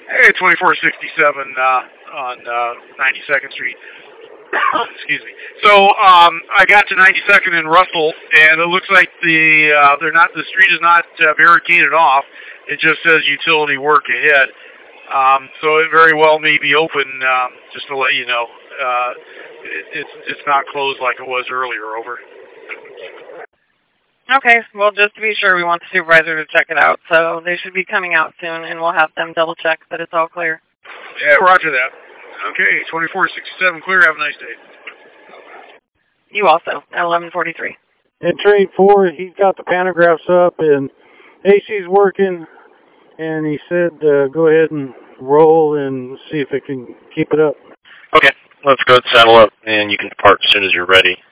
Hey, 2467 on 92nd Street. Excuse me. So I got to 92nd and Russell, and it looks like the street is not barricaded off. It just says utility work ahead. So it very well may be open. Just to let you know, it's not closed like it was earlier. Over. Okay, well, just to be sure, we want the supervisor to check it out. So they should be coming out soon, and we'll have them double check that it's all clear. Yeah, roger that. Okay, 2467 clear. Have a nice day. You also, at 1143. And train 4, he's got the pantographs up, and AC's working, and he said go ahead and roll and see if it can keep it up. Okay, let's go saddle up, and you can depart as soon as you're ready.